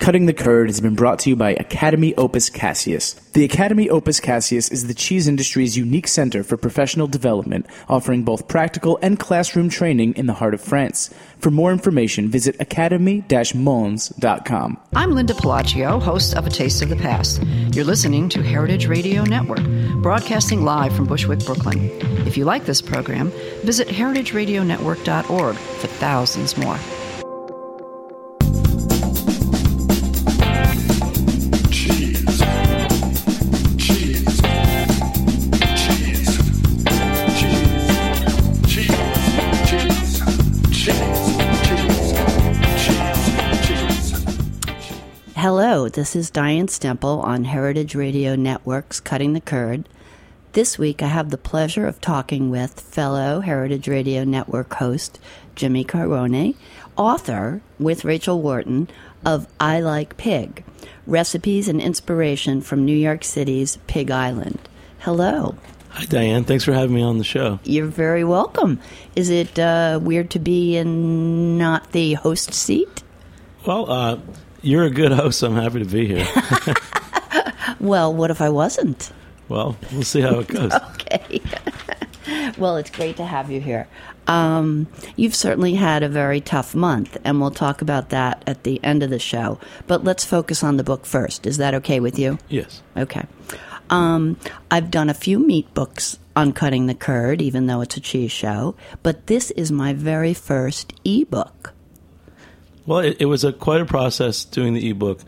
Cutting the Curd has been brought to you by Academy Opus Cassius. The Academy Opus Cassius is the cheese industry's unique center for professional development, offering both practical and classroom training in the heart of France. For more information, visit academy-mons.com. I'm Linda Pelaccio, host of A Taste of the Past. You're listening to Heritage Radio Network, broadcasting live from Bushwick, Brooklyn. If you like this program, visit heritageradionetwork.org for thousands more. Hello, this is Diane Stemple on Heritage Radio Network's Cutting the Curd. This week I have the pleasure of talking with fellow Heritage Radio Network host Jimmy Carone, author with Rachel Wharton of I Like Pig, Recipes and Inspiration from New York City's Pig Island. Hello. Hi, Diane. Thanks for having me on the show. You're very welcome. Is it weird to be in not the host seat? Well, you're a good host, so I'm happy to be here. Well, what if I wasn't? Well, we'll see how it goes. Okay. Well, it's great to have you here. You've certainly had a very tough month, and we'll talk about that at the end of the show. But let's focus on the book first. Is that okay with you? Yes. Okay. I've done a few meat books on Cutting the Curd, even though it's a cheese show. But this is my very first e-book. Well, it was quite a process doing the ebook.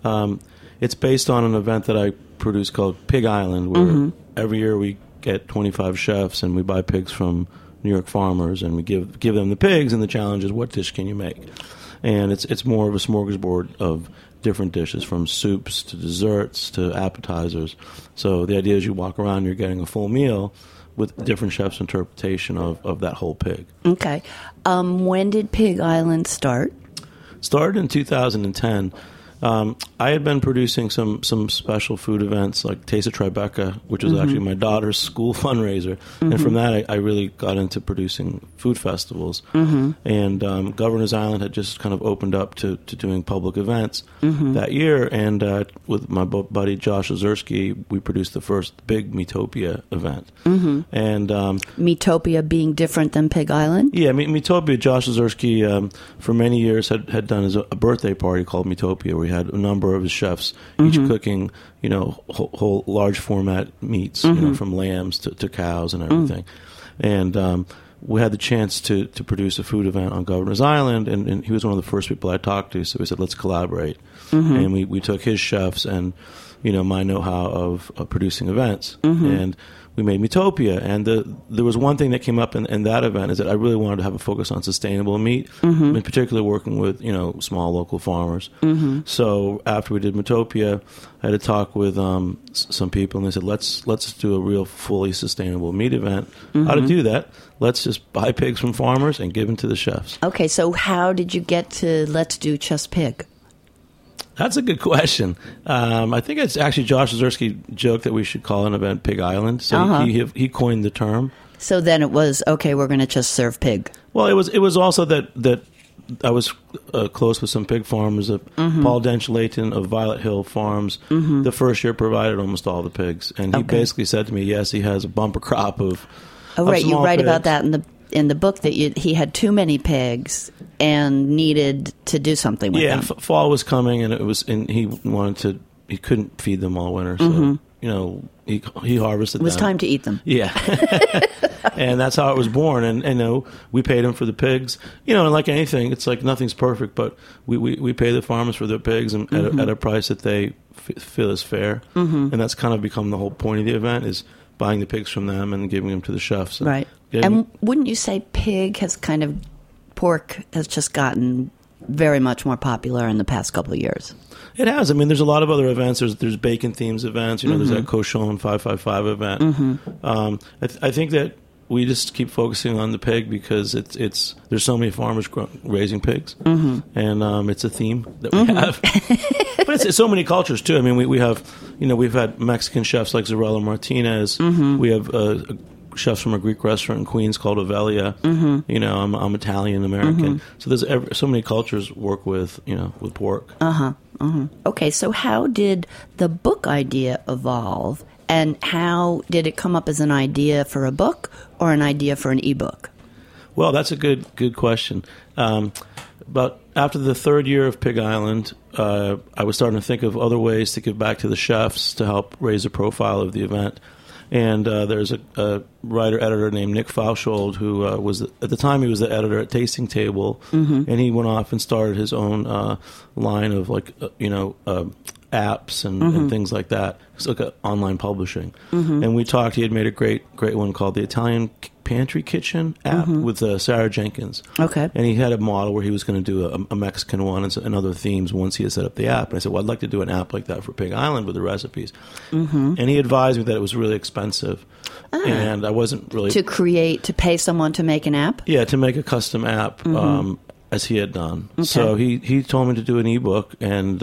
It's based on an event that I produce called Pig Island, where every year we get 25 chefs and we buy pigs from New York farmers, and we give them the pigs, and the challenge is, what dish can you make? And it's more of a smorgasbord of different dishes, from soups to desserts to appetizers. So the idea is you walk around, you're getting a full meal with different chefs' interpretation of that whole pig. Okay. When did Pig Island start? Started in 2010. I had been producing some special food events like Taste of Tribeca, which was actually my daughter's school fundraiser. And from that, I really got into producing food festivals. And Governor's Island had just kind of opened up to doing public events that year. And with my buddy Josh Ozersky, we produced the first big Meatopia event. And Meatopia being different than Pig Island? Yeah, Meatopia, Josh Ozersky, for many years had done a birthday party called Meatopia, where he had a number of his chefs, each cooking, whole large format meats, from lambs to cows and everything. And we had the chance to produce a food event on Governor's Island, and he was one of the first people I talked to, so we said, let's collaborate. And we took his chefs and, my know-how of producing events, and we made Meatopia. And there was one thing that came up in that event, is that I really wanted to have a focus on sustainable meat, in particular working with, small local farmers. So after we did Meatopia, I had a talk with some people, and they said, let's do a real fully sustainable meat event. How to do that? Let's just buy pigs from farmers and give them to the chefs. Okay, so how did you get to let's do just pig? That's a good question. I think it's actually Josh Ozersky joked that we should call an event Pig Island. So he coined the term. So then it was, okay, we're going to just serve pig. Well, it was also that I was close with some pig farmers. Paul Dench-Layton of Violet Hill Farms, the first year provided almost all the pigs. And he basically said to me, yes, he has a bumper crop of Oh, right. You write pigs. about that in the book, that he had too many pigs and needed to do something with them. Yeah, fall was coming, and he couldn't feed them all winter, so he harvested them. It was time to eat them. Yeah. And that's how it was born. And we paid him for the pigs. And like anything, it's like nothing's perfect, but we pay the farmers for their pigs and at a price that they feel is fair. And that's kind of become the whole point of the event, is buying the pigs from them and giving them to the chefs. Right. And wouldn't you say pork has just gotten very much more popular in the past couple of years? It has. I mean, there's a lot of other events. There's bacon themes events. There's that Cochon 555 event. I think that we just keep focusing on the pig because there's so many farmers raising pigs, and it's a theme that we have. But it's so many cultures too. I mean, we have we've had Mexican chefs like Zarela Martinez. We have chefs from a Greek restaurant in Queens called Ovelia. You know, I'm Italian American. So there's so many cultures work with, you know, with pork. Okay, so how did the book idea evolve, and how did it come up as an idea for a book or an idea for an ebook? Well, that's a good question. But after the third year of Pig Island, I was starting to think of other ways to give back to the chefs to help raise the profile of the event. And there's a writer-editor named Nick Fauschold, who was, at the time, he was the editor at Tasting Table, and he went off and started his own line of, like, apps and things like that. It's like online publishing. And we talked, he had made a great one called the Italian Pantry Kitchen app with Sarah Jenkins. Okay. And he had a model where he was going to do a Mexican one and other themes once he had set up the app. And I said, well, I'd like to do an app like that for Pig Island with the recipes. And he advised me that it was really expensive. And I wasn't really... To pay someone to make an app? Yeah, to make a custom app, as he had done. Okay. So he told me to do an ebook, and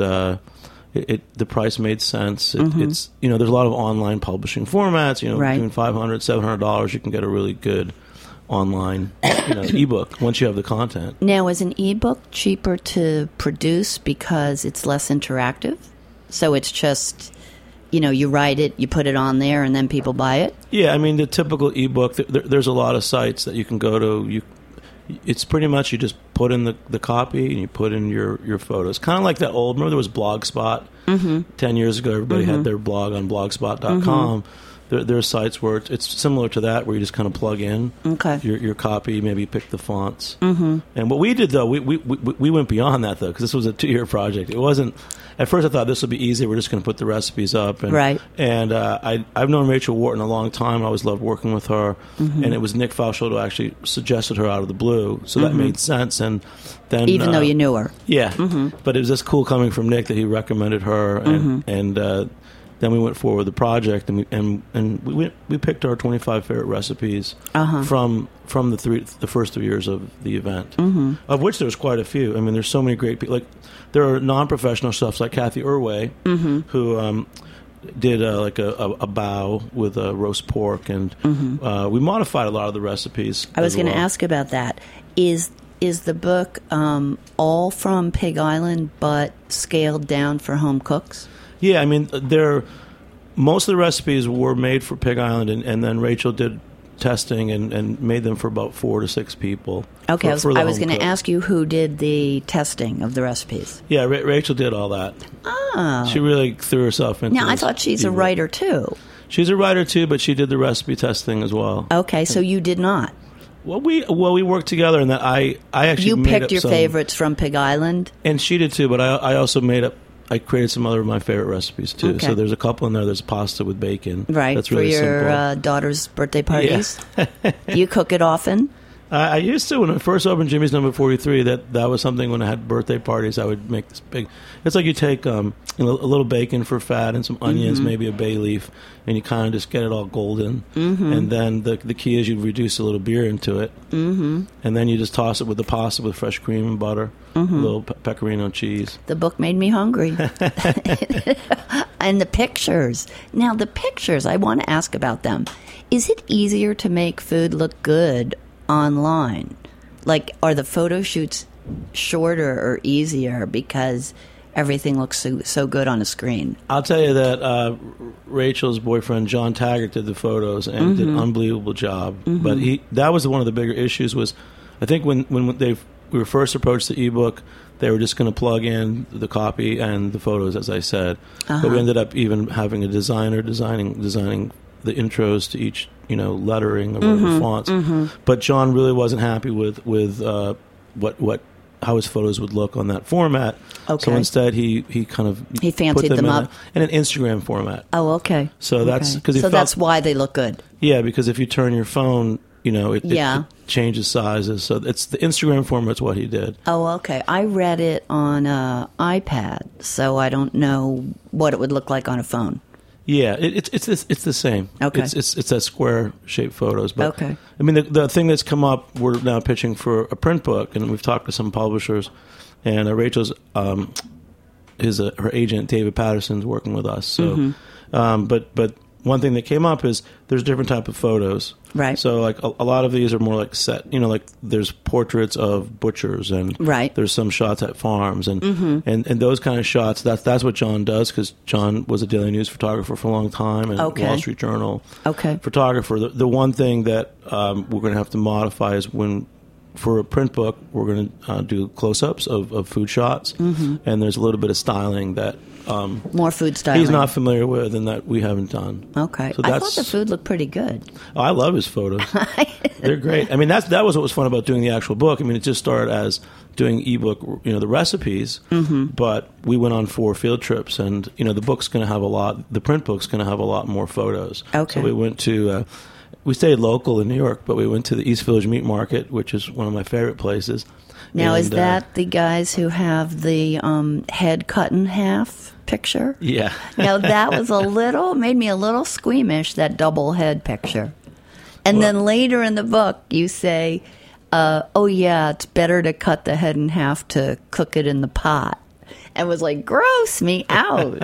the price made sense. It's, you know, there's a lot of online publishing formats. You know, between $500, $700, you can get a really good online, you know, ebook once you have the content. Now, is an ebook cheaper to produce because it's less interactive? So it's just, you know, you write it, you put it on there, and then people buy it? Yeah, I mean, the typical ebook, there's a lot of sites that you can go to. It's pretty much you just put in the copy and you put in your photos. Kind of like that old, remember there was Blogspot? 10 years ago, everybody had their blog on blogspot.com. There are sites where it's similar to that, where you just kind of plug in your copy, maybe pick the fonts. And what we did, though, we went beyond that, though, because this was a 2-year project. It wasn't... At first, I thought this would be easy. We're just going to put the recipes up. And, And I've known Rachel Wharton a long time. I always loved working with her. And it was Nick Fauschold who actually suggested her out of the blue. So that made sense. And then, even though you knew her. Yeah. But it was just cool coming from Nick that he recommended her. And then we went forward with the project, and we picked our 25 favorite recipes from the first 3 years of the event, of which there's quite a few. I mean, there's so many great people. Like, there are non-professional chefs like Kathy Irway, who did like a bao with a roast pork, and we modified a lot of the recipes. I was going to ask about that. Is the book all from Pig Island, but scaled down for home cooks? Yeah, I mean, most of the recipes were made for Pig Island, and then Rachel did testing and made them for about 4 to 6 people. Okay, I was going to ask you who did the testing of the recipes. Yeah, Rachel did all that. Oh. She really threw herself into it. Now, I thought she's a writer, too. She's a writer, too, but she did the recipe testing as well. Okay, so you did not. Well, we worked together in that I actually made picked up your favorites from Pig Island? And she did, too, but I also I created some other of my favorite recipes, too. Okay. So there's a couple in there. There's pasta with bacon. Right, that's really for your simple. Daughter's birthday parties. Yeah. You cook it often? I used to. When I first opened Jimmy's Number 43, that was something when I had birthday parties, I would make this big... It's like you take a little bacon for fat and some onions, maybe a bay leaf, and you kind of just get it all golden. And then the key is you reduce a little beer into it. And then you just toss it with the pasta with fresh cream and butter, a little pecorino cheese. The book made me hungry. And the pictures. Now, the pictures, I want to ask about them. Is it easier to make food look good online? Like, are the photo shoots shorter or easier because everything looks so good on a screen? I'll tell you that Rachel's boyfriend John Taggart did the photos and did an unbelievable job. But that was one of the bigger issues. Was I think when we were first approached the ebook, they were just going to plug in the copy and the photos, as I said. But we ended up even having a designer designing the intros to each, lettering or fonts. But John really wasn't happy with how his photos would look on that format. Okay. So instead, he fancied put them up in an Instagram format. Oh, okay. So that's because that's why they look good. Yeah, because if you turn your phone, it changes sizes. So it's the Instagram format's what he did. Oh, okay. I read it on iPad, so I don't know what it would look like on a phone. Yeah, it's the same. Okay. It's that square shaped photos. But okay. I mean, the thing that's come up, we're now pitching for a print book, and we've talked to some publishers, and Rachel's her agent David Patterson's working with us. So, but one thing that came up is there's different type of photos. Right. So like a lot of these are more like set, like there's portraits of butchers and there's some shots at farms and those kind of shots. That's what John does, because John was a Daily News photographer for a long time and Wall Street Journal photographer. The one thing that we're going to have to modify is for a print book, we're going to do close-ups of food shots, and there's a little bit of styling that more food styling he's not familiar with and that we haven't done. Okay. So I thought the food looked pretty good. Oh, I love his photos. They're great. I mean, that was what was fun about doing the actual book. I mean, it just started as doing ebook, the recipes, but we went on 4 field trips, and the book's going to have the print book's going to have a lot more photos. Okay. So we went to we stayed local in New York, but we went to the East Village Meat Market, which is one of my favorite places. Now, is that the guys who have the head cut in half picture? Yeah. Now, that was made me a little squeamish, that double head picture. And then later in the book, you say, it's better to cut the head in half to cook it in the pot. And was like, gross me out.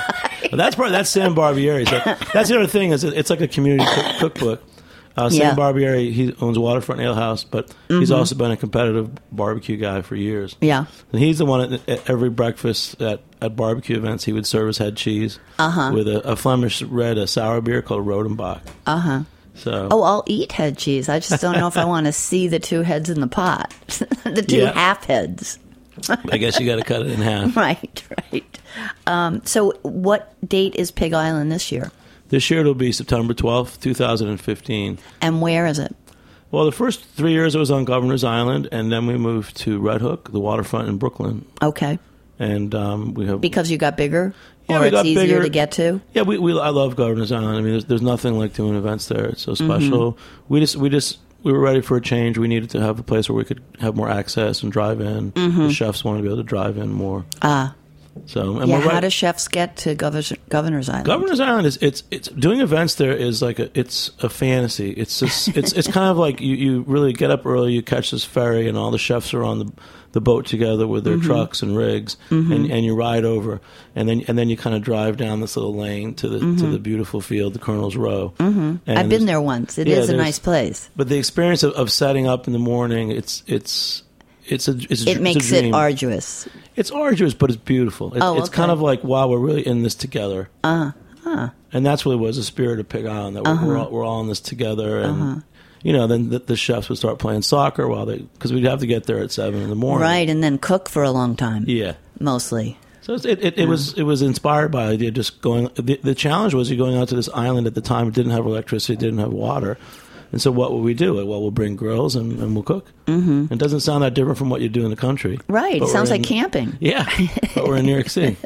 That's Sam Barbieri. So that's the other thing, is it's like a community cookbook. Sam Barbieri, he owns Waterfront Ale House, but he's also been a competitive barbecue guy for years. Yeah. And he's the one at every breakfast at barbecue events, he would serve his head cheese with a Flemish red sour beer called Rodenbach. So. I'll eat head cheese. I just don't know if I want to see the 2 heads in the pot. The 2 half heads. I guess you got to cut it in half. Right. So what date is Pig Island this year? This year it'll be September 12th, 2015. And where is it? Well, the first 3 years it was on Governor's Island, and then we moved to Red Hook, the waterfront in Brooklyn. Okay. And we have... Because you got bigger? Yeah, or it's easier to get to? Yeah, I love Governor's Island. I mean, there's nothing like doing events there. It's so special. We were ready for a change. We needed to have a place where we could have more access and drive in. The chefs wanted to be able to drive in more. So, and how do chefs get to Governor's Island? Governor's Island it's doing events there is like it's a fantasy. It's just it's kind of like you really get up early, you catch this ferry, and all the chefs are on the boat together with their trucks and rigs, and you ride over, and then you kind of drive down this little lane to the beautiful field, the Colonel's Row. I've been there once. It is a nice place. But the experience of setting up in the morning, it makes it arduous. It's arduous, but it's beautiful. It's kind of like, wow, we're really in this together. And that's really was the spirit of Pig Island, that we're all in this together. And then the chefs would start playing soccer because we'd have to get there at 7 in the morning, right, and then cook for a long time. Yeah, mostly. So it was inspired by the idea of just going. The challenge was you're going out to this island at the time. It didn't have electricity, it didn't have water. And so what will we do? Well, we'll bring grills and we'll cook. It doesn't sound that different from what you do in the country. Right. It sounds like camping. Yeah. But we're in New York City.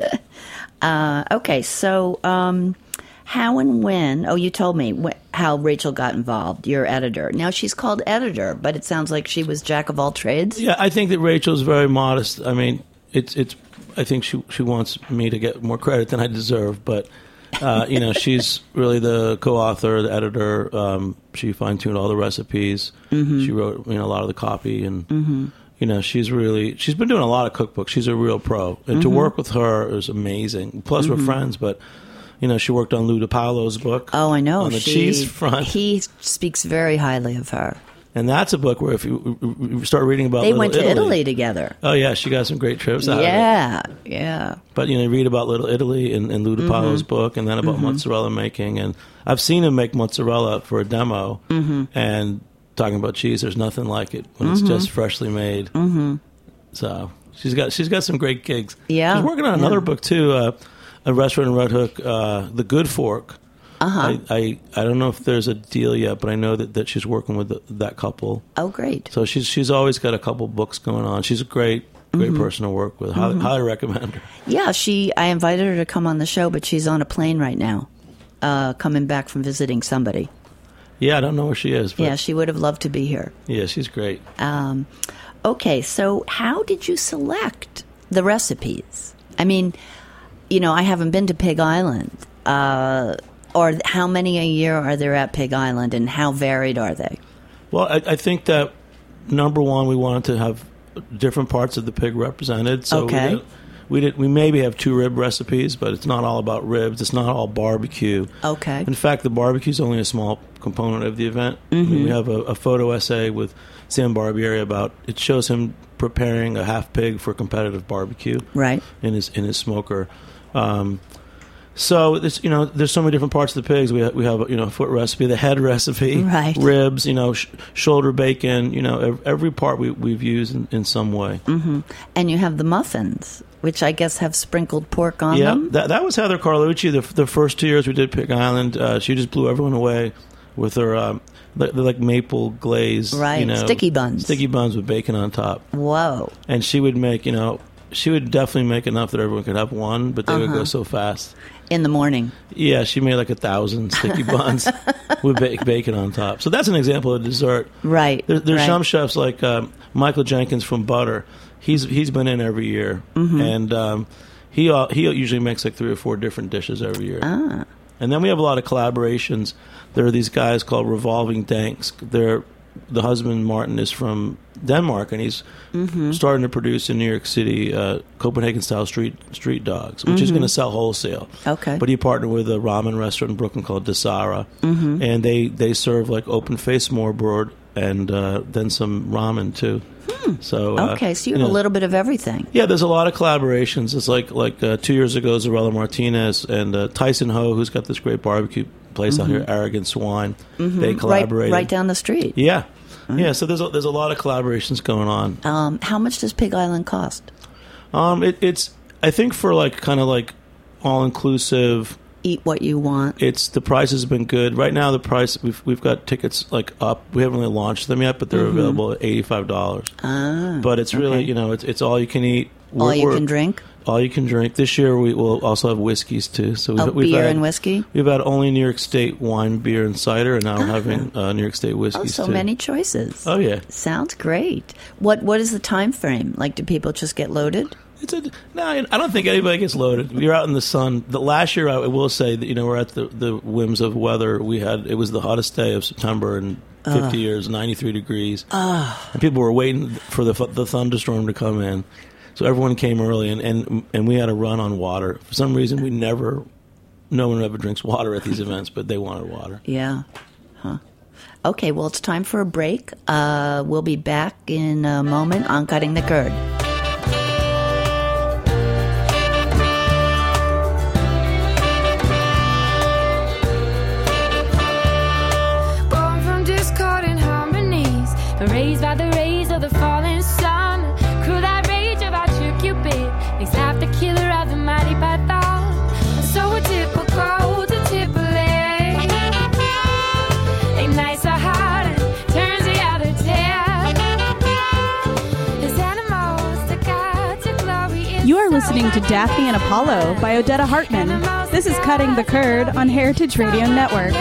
Okay. So how and when... Oh, you told me how Rachel got involved, your editor. Now, she's called editor, but it sounds like she was jack of all trades. Yeah, I think that Rachel's very modest. I mean, I think she wants me to get more credit than I deserve, but... she's really the co-author, the editor. She fine-tuned all the recipes. She wrote, a lot of the copy, and she's been doing a lot of cookbooks. She's a real pro, and to work with her is amazing. Plus, we're friends, but she worked on Lou DiPaolo's book. Oh, I know. On the cheese front, he speaks very highly of her. And that's a book where if you start reading about They went to Italy together. Oh, yeah. She got some great trips out of it. Yeah. But, read about Little Italy in Lou DiPaolo's book, and then about mozzarella making. And I've seen him make mozzarella for a demo. And talking about cheese, there's nothing like it when it's just freshly made. So she's got some great gigs. Yeah. She's working on another book, too, a restaurant in Red Hook, The Good Fork. I don't know if there's a deal yet, but I know that she's working with that couple. Oh, great! So she's always got a couple books going on. She's a great person to work with. Highly recommend her. Yeah, I invited her to come on the show, but she's on a plane right now, coming back from visiting somebody. Yeah, I don't know where she is. But yeah, she would have loved to be here. Yeah, she's great. Okay, so how did you select the recipes? I mean, I haven't been to Pig Island. Or how many a year are there at Pig Island, and how varied are they? Well, I think that, number one, we wanted to have different parts of the pig represented. So We maybe have 2 rib recipes, but it's not all about ribs. It's not all barbecue. Okay. In fact, the barbecue is only a small component of the event. I mean, we have a photo essay with Sam Barbieri about it. Shows him preparing a half pig for competitive barbecue. Right. In his smoker. So there's so many different parts of the pigs. We have a foot recipe, the head recipe, right. Ribs, shoulder bacon. Every part we've used in some way. Mm-hmm. And you have the muffins, which I guess have sprinkled pork on them. Yeah, that was Heather Carlucci. The first 2 years we did Pig Island, she just blew everyone away with her they're like maple glaze, right? Sticky buns with bacon on top. Whoa! And she would make she would definitely make enough that everyone could have one, but they would go so fast. In the morning. Yeah, she made like 1,000 sticky buns with bacon on top. So that's an example of dessert. Right. There's some chefs like Michael Jenkins from Butter. He's been in every year, and he usually makes like 3 or 4 different dishes every year. Ah. And then we have a lot of collaborations. There are these guys called Revolving Danks. The husband, Martin, is from Denmark, and he's starting to produce in New York City Copenhagen-style street dogs, which is going to sell wholesale. Okay. But he partnered with a ramen restaurant in Brooklyn called Dasara, and they serve like open-faced smørrebrød and then some ramen, too. So okay, so you have a little bit of everything. Yeah, there's a lot of collaborations. It's like 2 years ago, Zarella Martinez and Tyson Ho, who's got this great barbecue place out here, Arrogant Swine. They collaborated right down the street. Yeah, yeah. So there's a lot of collaborations going on. How much does Pig Island cost? It's I think for like kind of like all inclusive. Eat what you want. The price has been good. Right now, the price we've got tickets like up. We haven't really launched them yet, but they're available at $85. Ah, but it's really it's all you can eat. All you can drink. All you can drink. This year we will also have whiskeys too. So we've beer had, and whiskey. We've had only New York State wine, beer, and cider, and now we're having New York State whiskeys so too. Many choices. Oh yeah, sounds great. What is the time frame? Like, do people just get loaded? No, I don't think anybody gets loaded. You're out in the sun. The last year, I will say that we're at the whims of weather. It was the hottest day of September in 50 years, 93 degrees, and people were waiting for the thunderstorm to come in. So everyone came early, and we had a run on water. For some reason, no one ever drinks water at these events, but they wanted water. Yeah. Huh. Okay, well, it's time for a break. We'll be back in a moment on Cutting the Curd. Raised by the rays of the falling sun, cruel that rage of our true Cupid makes life the killer of the mighty Python. So typical to Tripoli, ignites our heart and turns the other tail. His animals took out to glory. You are listening to Daphne and Apollo by Odetta Hartman. This is Cutting the Curd on Heritage Radio Network.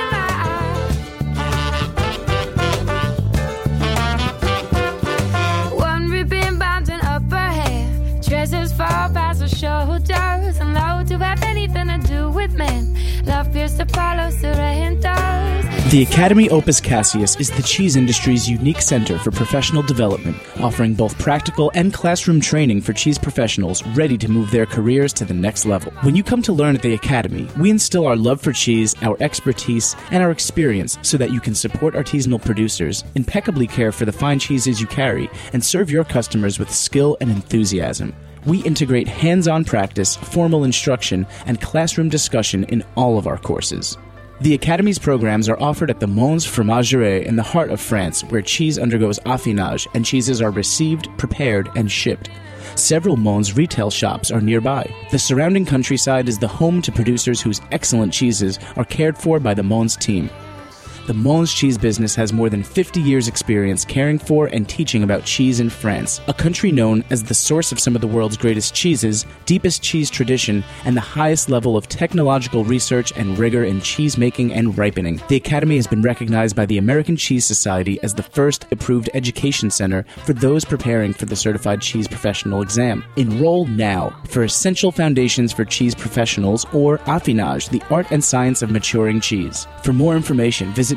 Fall past the shoulders and low to have anything to do with men. Love pierced Apollo Sorrentos. The Academy Opus Cassius is the cheese industry's unique center for professional development, offering both practical and classroom training for cheese professionals ready to move their careers to the next level. When you come to learn at the Academy, we instill our love for cheese, our expertise, and our experience so that you can support artisanal producers, impeccably care for the fine cheeses you carry, and serve your customers with skill and enthusiasm. We integrate hands-on practice, formal instruction, and classroom discussion in all of our courses. The Academy's programs are offered at the Mons Fromagerie in the heart of France, where cheese undergoes affinage and cheeses are received, prepared, and shipped. Several Mons retail shops are nearby. The surrounding countryside is the home to producers whose excellent cheeses are cared for by the Mons team. The Mons cheese business has more than 50 years' experience caring for and teaching about cheese in France, a country known as the source of some of the world's greatest cheeses, deepest cheese tradition, and the highest level of technological research and rigor in cheese making and ripening. The Academy has been recognized by the American Cheese Society as the first approved education center for those preparing for the Certified Cheese Professional exam. Enroll now for Essential Foundations for Cheese Professionals, or Affinage, the art and science of maturing cheese. For more information, visit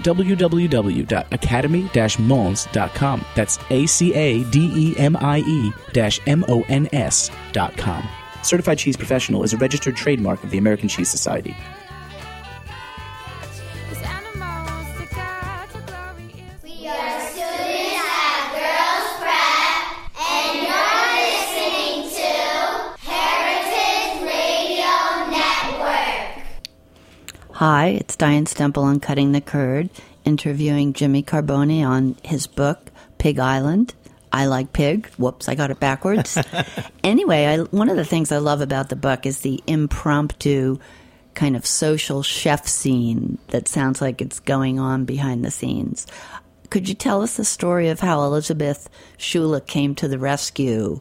www.academy-mons.com. That's ACADEMIE-MONS.com. Certified Cheese Professional is a registered trademark of the American Cheese Society. These animals stick out to glory is- We are students at Girls Prep, and you're listening to Heritage Radio Network. Hi, it's Diane Stemple on Cutting the Curd, interviewing Jimmy Carbone on his book, Pig Island. I Like Pig. Whoops, I got it backwards. Anyway, one of the things I love about the book is the impromptu kind of social chef scene that sounds like it's going on behind the scenes. Could you tell us the story of how Elizabeth Shula came to the rescue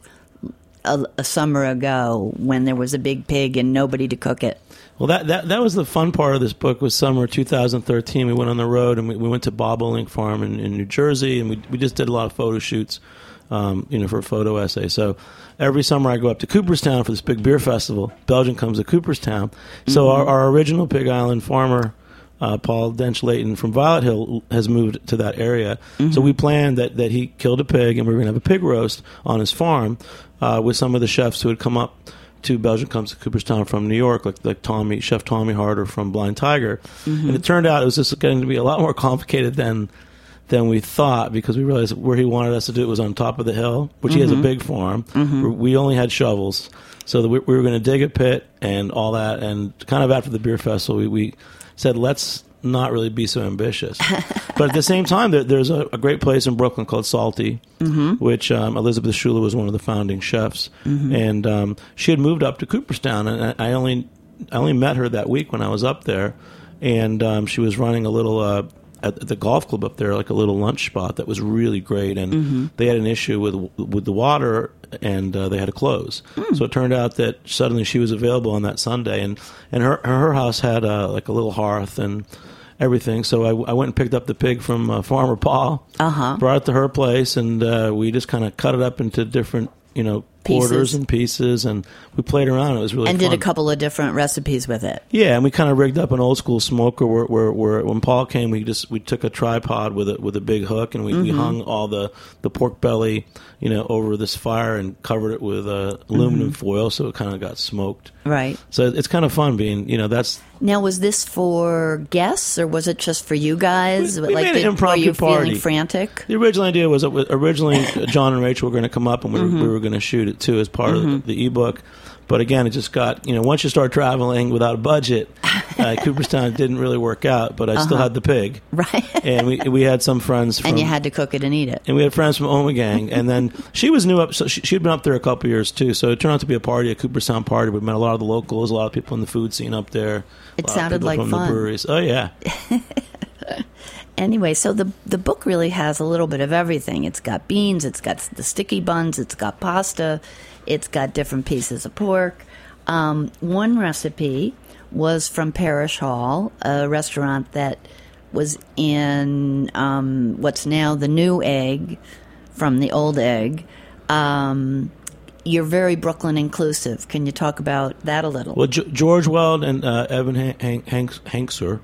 a summer ago when there was a big pig and nobody to cook it? Well, that was the fun part of this book. Was summer 2013. We went on the road and we went to Bobolink Farm in New Jersey, and we just did a lot of photo shoots, for a photo essay. So every summer I go up to Cooperstown for this big beer festival. Belgium comes to Cooperstown. So our original Pig Island farmer, Paul Dench-Layton from Violet Hill, has moved to that area. So we planned that he killed a pig, and we were going to have a pig roast on his farm with some of the chefs who had come up to Belgium Comes to Cooperstown from New York, like Chef Tommy Harder from Blind Tiger. And it turned out it was just going to be a lot more complicated than we thought, because we realized where he wanted us to do it was on top of the hill, which he has a big farm. We only had shovels. So we were going to dig a pit and all that. And kind of after the beer festival, we said, let's not really be so ambitious. But at the same time, there's a great place in Brooklyn called Salty, which Elizabeth Shula was one of the founding chefs. And she had moved up to Cooperstown, and I only met her that week when I was up there. And she was running a little at the golf club up there, like a little lunch spot that was really great. And they had an issue with the water, and they had to close. So it turned out that suddenly she was available on that Sunday, and her house had like a little hearth and everything. So I went and picked up the pig from Farmer Paul, brought it to her place, and we just kind of cut it up into different, quarters and pieces, and we played around. It was really fun. And did a couple of different recipes with it. Yeah, and we kind of rigged up an old school smoker where when Paul came, we took a tripod with a big hook, and we hung all the pork belly, over this fire and covered it with aluminum foil, so it kind of got smoked. Right. So it's kind of fun being, that's. Now, was this for guests, or was it just for you guys? We made an impromptu were you party. Feeling frantic? The original idea was originally John and Rachel were going to come up, and we were going to shoot it too as part of the ebook. But again, it just got, once you start traveling without a budget, Cooperstown didn't really work out, but I still had the pig. Right. And we had some friends from... And you had to cook it and eat it. And we had friends from Omegang. And then she was new up, so she'd been up there a couple of years too. So it turned out to be a party, a Cooperstown party. We met a lot of the locals, a lot of people in the food scene up there. It sounded like from fun. The breweries. Oh, yeah. Anyway, so the book really has a little bit of everything. It's got beans, it's got the sticky buns, it's got pasta, it's got different pieces of pork. One recipe was from Parish Hall, a restaurant that was in what's now the New Egg from the Old Egg. You're very Brooklyn inclusive. Can you talk about that a little? Well, George Weld and Evan Hankser,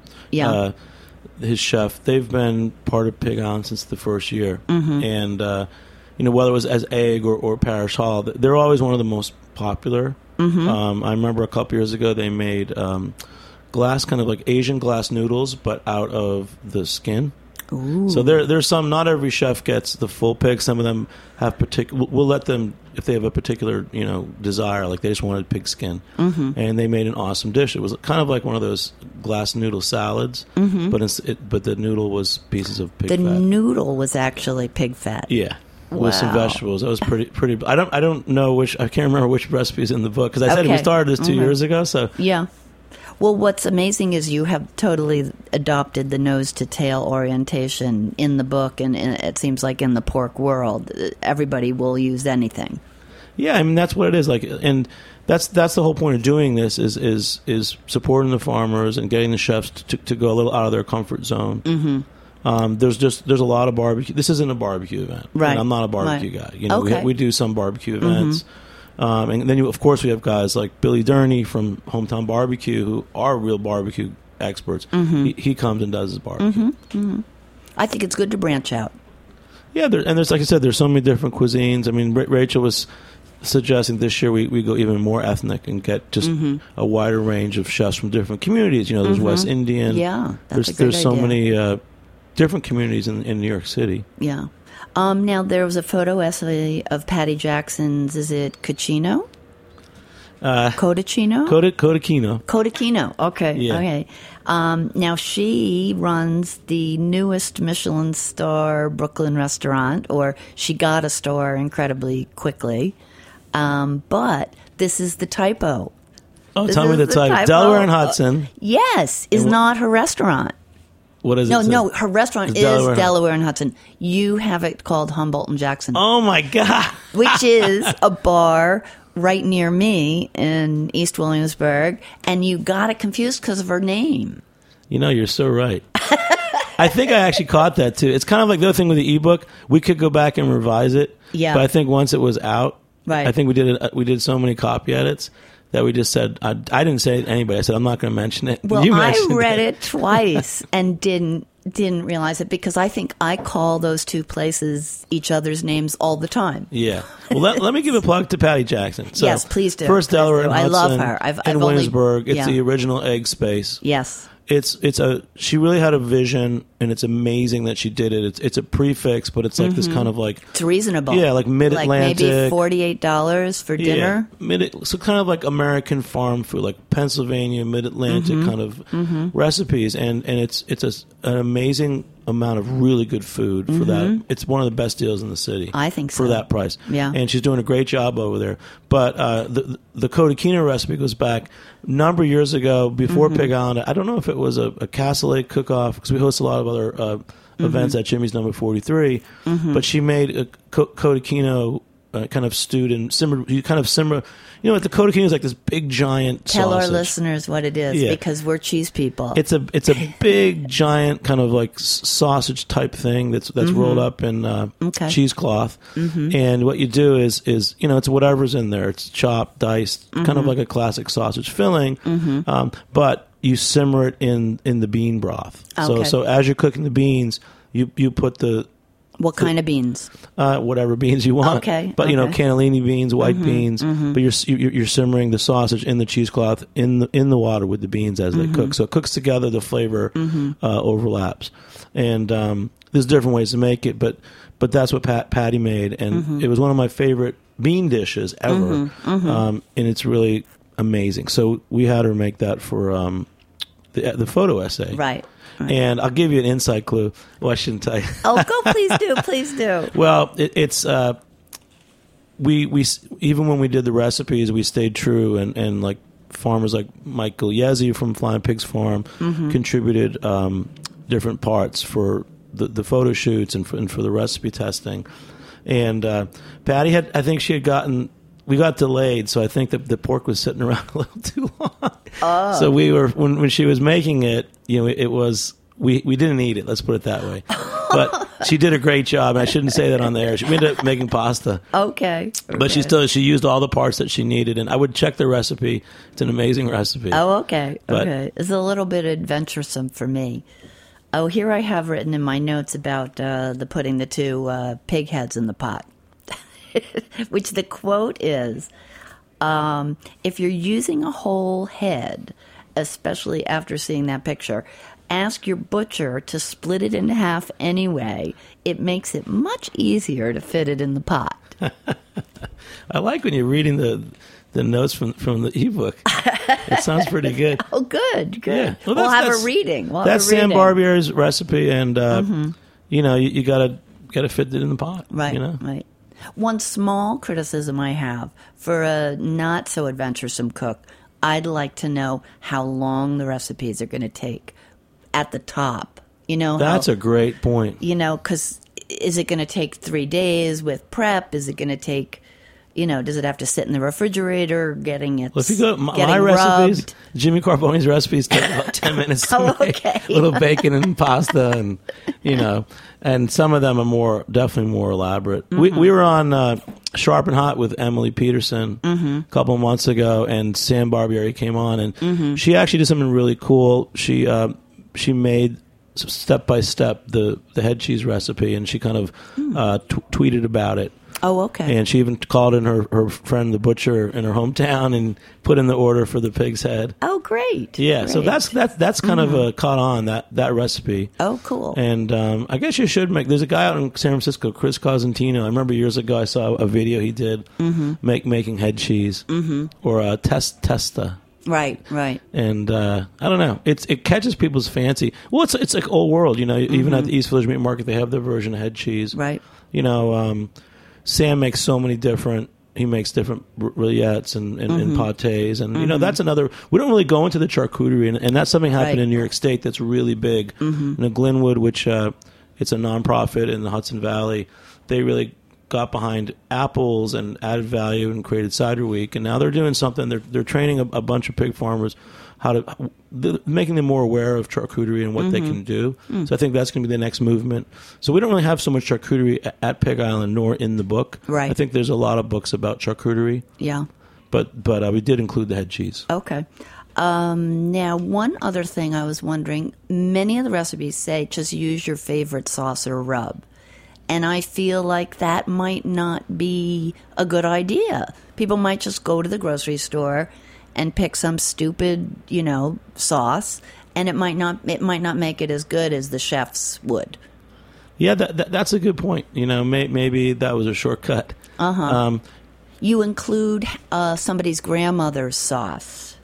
his chef, they've been part of Pig Island since the first year. And, whether it was as Egg or Parish Hall, they're always one of the most popular. I remember a couple years ago they made glass, kind of like Asian glass noodles, but out of the skin. Ooh. So there's some, not every chef gets the full pig. Some of them have we'll let them, if they have a particular, desire, like they just wanted pig skin. And they made an awesome dish. It was kind of like one of those glass noodle salads, but the noodle was pieces of pig fat. The noodle was actually pig fat. Yeah. With some vegetables. That was pretty. I don't know I can't remember which recipe is in the book, because I said we started this 2 years ago. So yeah. Well, what's amazing is you have totally adopted the nose to tail orientation in the book, and it seems like in the pork world, everybody will use anything. Yeah, I mean that's what it is. Like, and that's the whole point of doing this is supporting the farmers and getting the chefs to go a little out of their comfort zone. There's a lot of barbecue. This isn't a barbecue event. Right. And I'm not a barbecue guy. Okay. We do some barbecue events. And then, of course, we have guys like Billy Durney from Hometown Barbecue, who are real barbecue experts. He comes and does his barbecue. I think it's good to branch out. Yeah, there's like I said, there's so many different cuisines. I mean, Rachel was suggesting this year we go even more ethnic and get just a wider range of chefs from different communities. You know, there's West Indian. Yeah, that's a great there's so idea. many different communities in New York City. Yeah. Now, there was a photo essay of Patty Jackson's, is it Cocchino? Codicino? Codicino. Codicino. Okay. Yeah. Okay. Now, she runs the newest Michelin star Brooklyn restaurant, or she got a star incredibly quickly. But this is the typo. Oh, This tell me is the the type. typo. Delaware and Hudson. Yes, is not her restaurant. What is No, it? no, her restaurant It's is Delaware Delaware, and and Hudson. You have it called Humboldt and Jackson, Oh my God! which is a bar right near me in East Williamsburg, and you got it confused because of her name. You know, you're so right. I think I actually caught that too. It's kind of like the other thing with the ebook. We could go back and revise it. Yeah. But I think once it was out, Right. I think we did so many copy edits that we just said I didn't say it to anybody. I said I'm not going to mention it. Well, You I mentioned read it twice and didn't realize it because I think I call those two places each other's names all the time. Yeah. Well, let me give a plug to Patty Jackson. So, Yes, please do. First Please Delaware do. and I love Hudson her. I've in only- Williamsburg. It's yeah. the original egg space. Yes. She really had a vision, and it's amazing that she did it. It's a prefix, but it's like this kind of like It's reasonable. Yeah, like Mid-Atlantic. Like maybe $48 for dinner. So kind of like American farm food, like Pennsylvania, Mid-Atlantic Mm-hmm. kind of recipes, and it's an amazing amount of really good food for that. It's one of the best deals in the city. Mm-hmm. I think so. For that price. Yeah. And she's doing a great job over there. But the Codicino recipe goes back a number of years ago before Mm-hmm. Pig Island. I don't know if it was a Cassoulet cook-off because we host a lot of other Mm-hmm. events at Jimmy's Number 43. But she made a Codicino kind of stewed and simmered. You kind of simmer. You know what? The Codicino is like this big giant Tell sausage. our listeners what it is Yeah. because we're cheese people. It's a big giant kind of like sausage type thing that's rolled up in Okay. cheesecloth, and what you do is it's whatever's in there. It's chopped, diced, kind of like a classic sausage filling, but you simmer it in the bean broth. Okay. So as you're cooking the beans, you put what kind of beans? whatever beans you want. Okay, But okay. cannellini beans, white beans. But you're simmering the sausage in the cheesecloth in the water with the beans as they cook. So it cooks together. The flavor overlaps, and there's different ways to make it. But that's what Patty made, and it was one of my favorite bean dishes ever. And it's really amazing. So we had her make that for the photo essay. Right. And I'll give you an inside clue. Well, I shouldn't tell you. Oh, please do. Well, it's we even when we did the recipes, we stayed true, and like farmers like Michael Yezi from Flying Pigs Farm contributed different parts for the photo shoots and for the recipe testing. And Patty I think she had gotten. We got delayed, so I think that the pork was sitting around a little too long. Oh. So we were when she was making it, it was we didn't eat it. Let's put it that way. But she did a great job. And I shouldn't say that on the air. We ended up making pasta, Okay. but she used all the parts that she needed. And I would check the recipe. It's an amazing recipe. Oh, okay. But- Okay. It's a little bit adventuresome for me. Oh, here I have written in my notes about putting the two pig heads in the pot, which the quote is, if you're using a whole head, especially after seeing that picture, ask your butcher to split it in half anyway. It makes it much easier to fit it in the pot. I like when you're reading the notes from the ebook. It sounds pretty good. Oh, good. Yeah. Well, we'll have that's- a reading. That's Sam Barbier's recipe, and you gotta fit it in the pot. Right, You know? right. One small criticism I have for a not so adventuresome cook, I'd like to know how long the recipes are going to take at the top. You know, That's a great point. because is it going to take 3 days with prep? Is it going to take, does it have to sit in the refrigerator getting it? Well, if you go my getting recipes, rubbed? Jimmy Carbone's recipes take about 10 minutes to Oh, make. okay. A little bacon and pasta, and and some of them are definitely more elaborate. Mm-hmm. We were on Sharp and Hot with Emily Peterson a couple of months ago, and Sam Barbieri came on, and she actually did something really cool. She made step by step the head cheese recipe, and she kind of tweeted about it. Oh, okay. And she even called in her friend, the butcher in her hometown, and put in the order for the pig's head. Oh, great. Yeah, so Great. that's kind of caught on, that recipe. Oh, cool. And I guess you should make. There's a guy out in San Francisco, Chris Cosentino. I remember years ago I saw a video he did making head cheese or testa. Right. And I don't know, it catches people's fancy. Well, it's like old world, you know. Even at the East Village Meat Market, they have their version of head cheese. Right. You know, Sam makes so many different. He makes different rillettes and pâtés, and you know that's another. We don't really go into the charcuterie, and that's something happened in New York State that's really big. You know, Glenwood, which it's a nonprofit in the Hudson Valley, they really got behind apples and added value and created Cider Week, and now they're doing something. They're training a bunch of pig farmers making them more aware of charcuterie and what they can do. So I think that's going to be the next movement. So we don't really have so much charcuterie at Pig Island nor in the book. Right. I think there's a lot of books about charcuterie. Yeah. But we did include the head cheese. Okay. Now, one other thing I was wondering, many of the recipes say just use your favorite sauce or rub. And I feel like that might not be a good idea. People might just go to the grocery store and pick some stupid, you know, sauce, and it might not make it as good as the chefs would. Yeah, that's a good point. You know, maybe that was a shortcut. You include somebody's grandmother's sauce,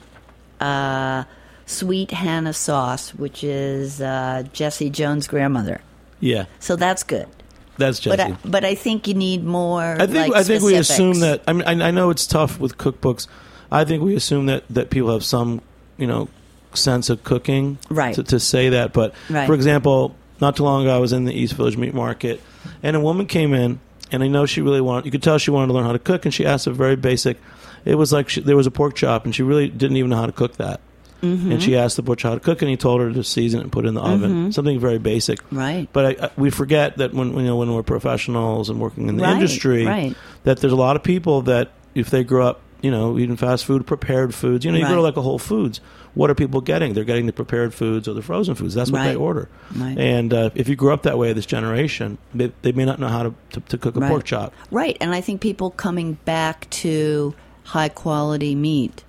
Sweet Hannah sauce, which is Jessie Jones' grandmother. Yeah. So that's good. That's Jessie. But I think you need more. I think we assume that. I mean, I know it's tough with cookbooks. I think we assume that people have some, you know, sense of cooking, right? To say that, but for example, not too long ago, I was in the East Village Meat Market, and a woman came in, and I know she really wanted. You could tell she wanted to learn how to cook, and she asked a very basic. It was like there was a pork chop, and she really didn't even know how to cook that. And she asked the butcher how to cook, and he told her to season it and put it in the oven. Something very basic, right? But we forget that when we're professionals and working in the industry, that there's a lot of people that if they grew up, you know, eating fast food, prepared foods. You know, you go to like a Whole Foods. What are people getting? They're getting the prepared foods or the frozen foods. That's what they order. Right. And if you grew up that way, this generation, they may not know how to cook a pork chop. Right. And I think people coming back to high quality meat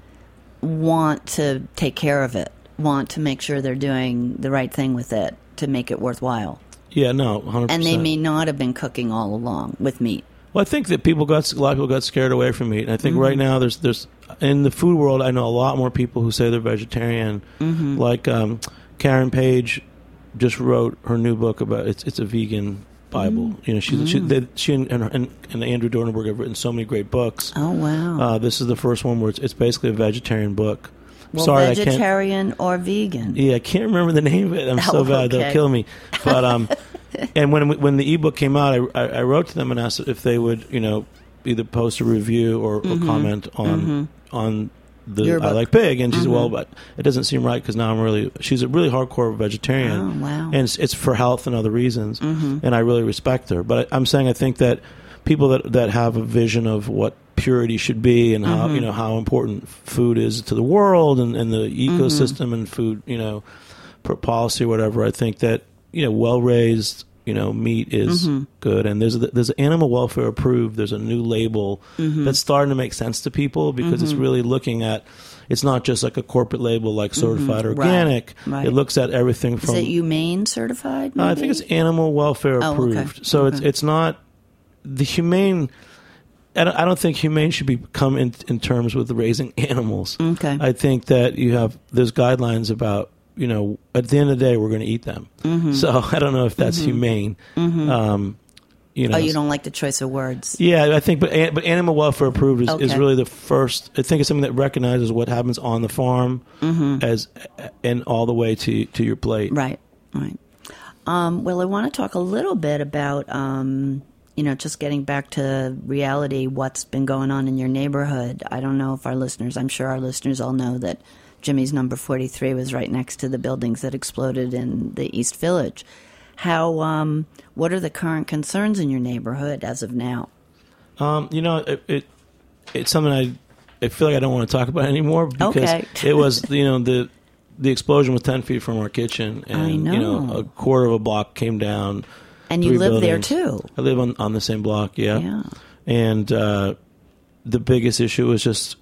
want to take care of it, want to make sure they're doing the right thing with it to make it worthwhile. Yeah, no, 100%. And they may not have been cooking all along with meat. Well, I think that a lot of people got scared away from meat. And I think right now there's in the food world, I know a lot more people who say they're vegetarian. Like Karen Page just wrote her new book about it's a vegan Bible. You know, she and Andrew Dornberg have written so many great books. Oh wow! This is the first one where it's basically a vegetarian book. Well, Sorry, vegetarian or vegan? Yeah, I can't remember the name of it. I'm so bad; they'll kill me. But and when the ebook came out, I wrote to them and asked if they would, you know, either post a review or comment on the I Like Pig, and she said, well, but it doesn't seem right because now she's a really hardcore vegetarian. Oh, wow. And it's for health and other reasons, and I really respect her. But I'm saying I think that people that have a vision of what purity should be and how, you know, how important food is to the world and the ecosystem and food, you know, policy or whatever, I think that, you know, well-raised, you know, meat is good, and there's animal welfare approved. There's a new label that's starting to make sense to people because it's really looking at. It's not just like a corporate label like certified organic. Right. It looks at everything from. Is it humane certified? Maybe? I think it's animal welfare approved. Okay. So it's not the humane. I don't think humane should come in terms with raising animals. Okay. I think that there's guidelines about. You know, at the end of the day, we're going to eat them. So I don't know if that's humane. You know, you don't like the choice of words. Yeah, I think, but animal welfare approved is really the first. I think it's something that recognizes what happens on the farm and all the way to your plate. Right. Well, I want to talk a little bit about, you know, just getting back to reality. What's been going on in your neighborhood? I don't know if I'm sure our listeners all know that. Jimmy's number 43 was right next to the buildings that exploded in the East Village. What are the current concerns in your neighborhood as of now? You know, it's something I feel like I don't want to talk about anymore because it was, you know, the explosion was 10 feet from our kitchen, and you know, a quarter of a block came down. And you live there buildings. too. I live on the same block, yeah. And the biggest issue is just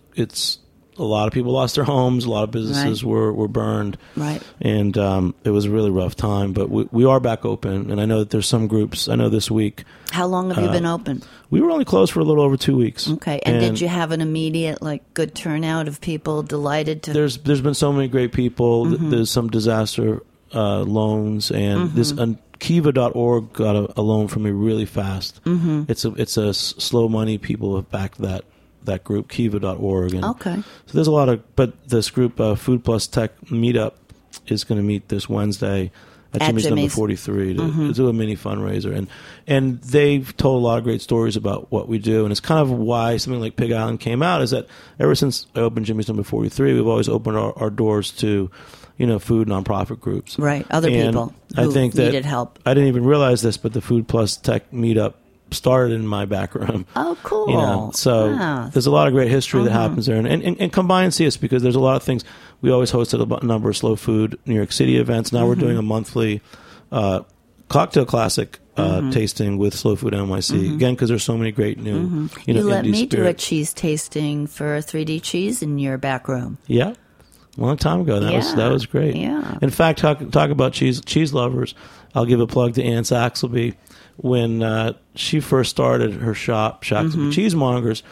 a lot of people lost their homes, a lot of businesses were burned. Right. And it was a really rough time, but we are back open, and I know that there's some groups. I know this week. How long have you been open? We were only closed for a little over 2 weeks. Okay. And did you have an immediate, good turnout of people delighted to... There's been so many great people. There's some disaster loans, and this Kiva.org got a loan for me really fast. It's a slow money. People have backed that group, Kiva.org. And okay. So there's a lot of, but this group, Food Plus Tech Meetup, is going to meet this Wednesday at Jimmy's number 43 to do a mini fundraiser. And they've told a lot of great stories about what we do. And it's kind of why something like Pig Island came out, is that ever since I opened Jimmy's number 43, we've always opened our doors to, food nonprofit groups. Right, other people who needed help. I didn't even realize this, but the Food Plus Tech Meetup started in my back room. Oh, cool. So there's a lot of great history that happens there. And come by and see us, because there's a lot of things. We always hosted a number of Slow Food New York City events. Now we're doing a monthly cocktail classic tasting with Slow Food NYC. Again, because there's so many great new, You let me do a spirits. cheese tasting for 3D Cheese in your back room. Yeah. A long time ago. That was great. Yeah. In fact, talk about cheese lovers. I'll give a plug to Ann Saxelby. When she first started her shop, Cheesemongers,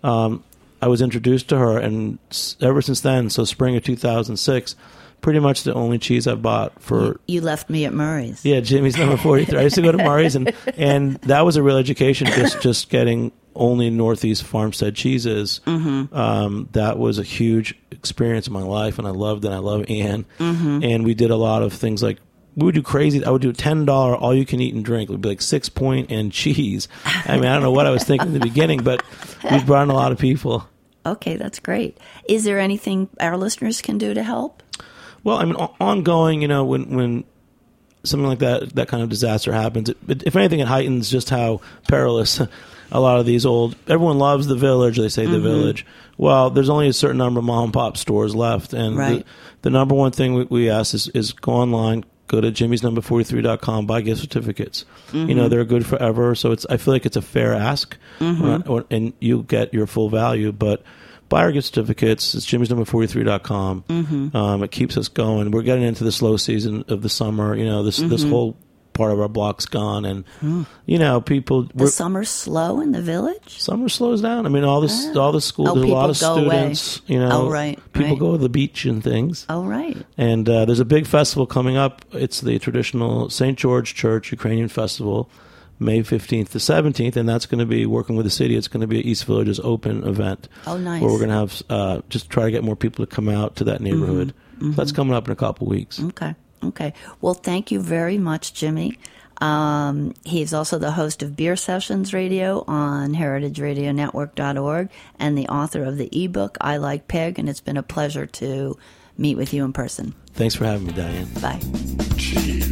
I was introduced to her, and ever since then, so spring of 2006, pretty much the only cheese I've bought for... You left me at Murray's. Yeah, Jimmy's number 43. I used to go to Murray's, and that was a real education, just getting only Northeast farmstead cheeses. That was a huge experience in my life, and I loved it. I love Ann. And we did a lot of things like, we would do crazy. I would do $10 all you can eat and drink. It would be like 6 Point and cheese. I mean, I don't know what I was thinking in the beginning, but we brought in a lot of people. Okay, that's great. Is there anything our listeners can do to help? Well, I mean, ongoing, when something like that kind of disaster happens, if anything, it heightens just how perilous a lot of these everyone loves the Village, they say the Village. Well, there's only a certain number of mom and pop stores left. And the number one thing we ask is go online, go to jimmysnumber43.com, buy gift certificates. They're good forever. So I feel like it's a fair ask, and you get your full value. But buy our gift certificates. It's jimmysnumber43.com. It keeps us going. We're getting into the slow season of the summer. This whole part of our block's gone, and people. The summer's slow in the Village. Summer slows down. I mean, all the schools. There's a lot of students. People go to the beach and things. Oh, right. And there's a big festival coming up. It's the traditional St. George Church Ukrainian Festival, May 15th to 17th, and that's going to be working with the city. It's going to be an East Village's open event. Oh, nice. Where we're going to have just try to get more people to come out to that neighborhood. So that's coming up in a couple of weeks. Okay. Well, thank you very much, Jimmy. He's also the host of Beer Sessions Radio on heritageradionetwork.org and the author of the ebook, I Like Pig, and it's been a pleasure to meet with you in person. Thanks for having me, Diane. Bye. Cheese.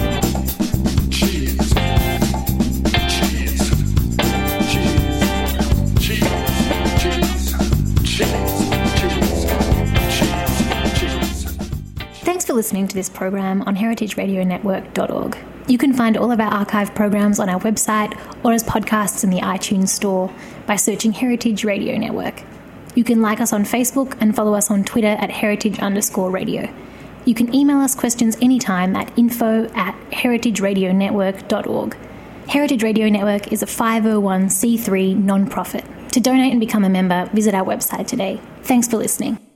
Thanks for listening to this program on heritageradionetwork.org. You can find all of our archive programs on our website or as podcasts in the iTunes store by searching Heritage Radio Network. You can like us on Facebook and follow us on Twitter at @heritage_radio. You can email us questions anytime at info@heritageradionetwork.org. Heritage Radio Network is a 501c3 non-profit. To donate and become a member, visit our website today. Thanks for listening.